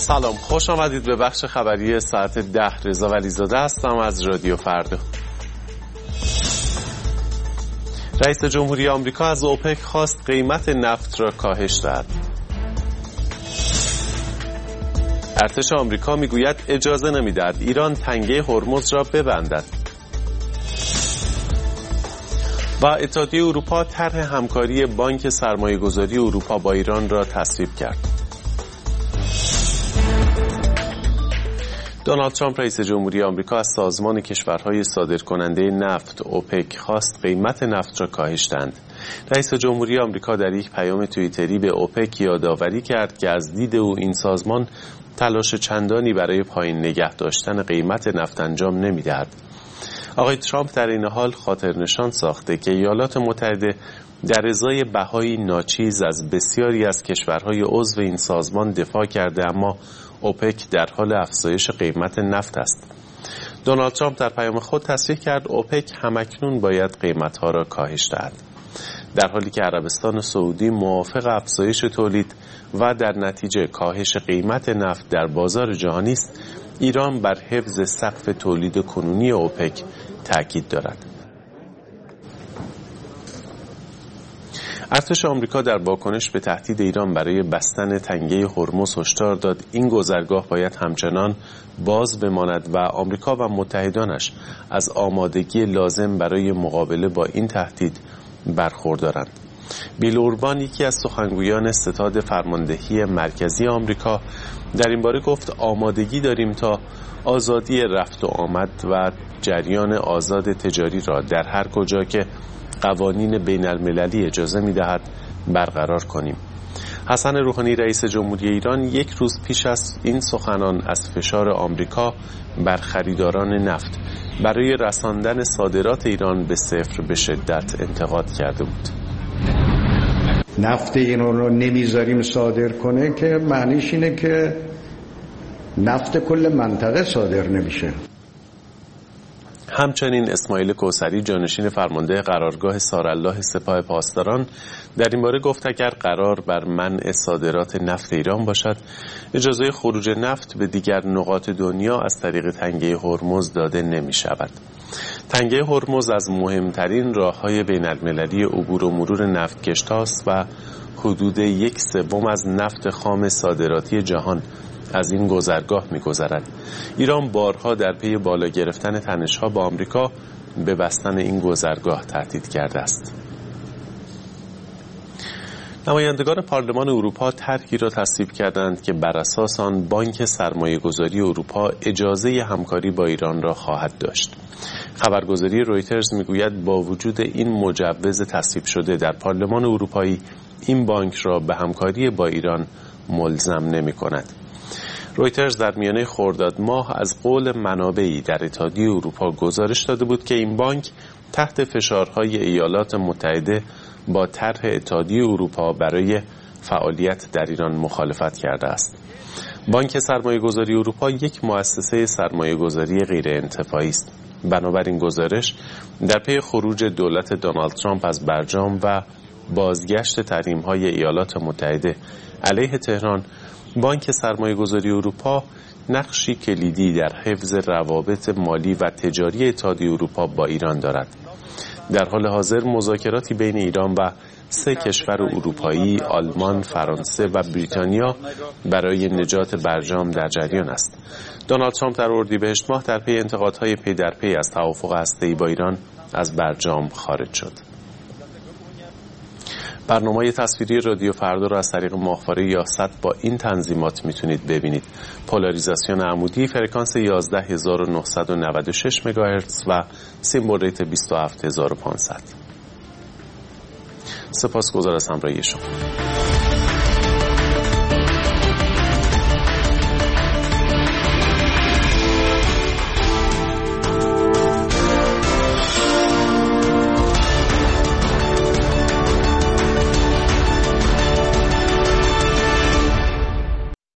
سلام، خوش آمدید به بخش خبری ساعت 10. رضا ولیزاده هستم از رادیو فردا. رئیس جمهوری آمریکا از اوپک خواست قیمت نفت را کاهش دهد. ارتش آمریکا میگوید اجازه نمیدهد ایران تنگه هرمز را ببندد. و اتحادیه اروپا طرح همکاری بانک سرمایه‌گذاری اروپا با ایران را تصویب کرد. دونالد ترامپ رئیس جمهوری آمریکا از سازمان کشورهای صادرکننده نفت اوپک خواست قیمت نفت را کاهش دهند. رئیس جمهوری آمریکا در یک پیام توییتری به اوپک یادآوری کرد که از دید او این سازمان تلاش چندانی برای پایین نگه داشتن قیمت نفت انجام نمی‌دهد. آقای ترامپ در این حال خاطر نشان ساخته که ایالات متحده در ازای بهای ناچیز از بسیاری از کشورهای عضو این سازمان دفاع کرده، اما اوپک در حال افزایش قیمت نفت است. دونالد ترامپ در پیام خود تصریح کرد اوپک همکنون باید قیمتها را کاهش دهد. در حالی که عربستان سعودی موافق افزایش تولید و در نتیجه کاهش قیمت نفت در بازار جهانی است، ایران بر حفظ سقف تولید کنونی اوپک تاکید دارد. ارتش آمریکا در واکنش به تهدید ایران برای بستن تنگه هرمز هشدار داد این گذرگاه باید همچنان باز بماند و آمریکا و متحدانش از آمادگی لازم برای مقابله با این تهدید برخوردارند. بیل اوربان، یکی از سخنگویان ستاد فرماندهی مرکزی آمریکا، در این باره گفت آمادگی داریم تا آزادی رفت و آمد و جریان آزاد تجاری را در هر کجا که قوانین بین المللی اجازه می‌دهد برقرار کنیم. حسن روحانی رئیس جمهوری ایران یک روز پیش از این سخنان از فشار آمریکا بر خریداران نفت برای رساندن صادرات ایران به صفر به شدت انتقاد کرده بود. نفت ایران رو نمیذاریم صادر کنه که معنیش اینه که نفت کل منطقه صادر نمیشه. همچنین اسماعیل کوثری جانشین فرمانده قرارگاه سارالله سپاه پاسداران در این باره گفت اگر قرار بر منع صادرات نفت ایران باشد، اجازه خروج نفت به دیگر نقاط دنیا از طریق تنگه هرمز داده نمی شود. تنگه هرمز از مهمترین راه‌های بین المللی عبور و مرور نفتکش‌هاست و حدود 1/3 از نفت خام صادراتی جهان از این گذرگاه می‌گذرد. ایران بارها در پی بالا گرفتن تنش‌ها با آمریکا به بستن این گذرگاه تهدید کرده است. نمایندگان پارلمان اروپا طرحی را تصویب کردند که بر اساس آن بانک سرمایه‌گذاری اروپا اجازه همکاری با ایران را خواهد داشت. خبرگزاری رویترز میگوید با وجود این مجوز تصویب شده در پارلمان اروپایی، این بانک را به همکاری با ایران ملزم نمی‌کند. رویترز در میانه خرداد ماه از قول منابعی در اتحادیه اروپا گزارش داده بود که این بانک تحت فشارهای ایالات متحده با طرح اتحادیه اروپا برای فعالیت در ایران مخالفت کرده است. بانک سرمایه‌گذاری اروپا یک مؤسسه سرمایه‌گذاری غیرانتفاعی است. بنابراین گزارش در پی خروج دولت دونالد ترامپ از برجام و بازگشت تحریم‌های ایالات متحده علیه تهران، بانک سرمایه‌گذاری اروپا نقشی کلیدی در حفظ روابط مالی و تجاری اتحادیه اروپا با ایران دارد. در حال حاضر مذاکراتی بین ایران و 3 کشور اروپایی، آلمان، فرانسه و بریتانیا برای نجات برجام در جریان است. دونالد ترامپ در اردیبهشت ماه در پی انتقادهای پی در پی از توافق هسته‌ای با ایران از برجام خارج شد. برنامه تصویری رادیو فردا را از طریق ماهواره یاست با این تنظیمات میتونید ببینید: پولاریزاسیون عمودی، فرکانس 11996 مگاهرتز و سیمبل ریت 27500. سپاسگزار از همراهی شما.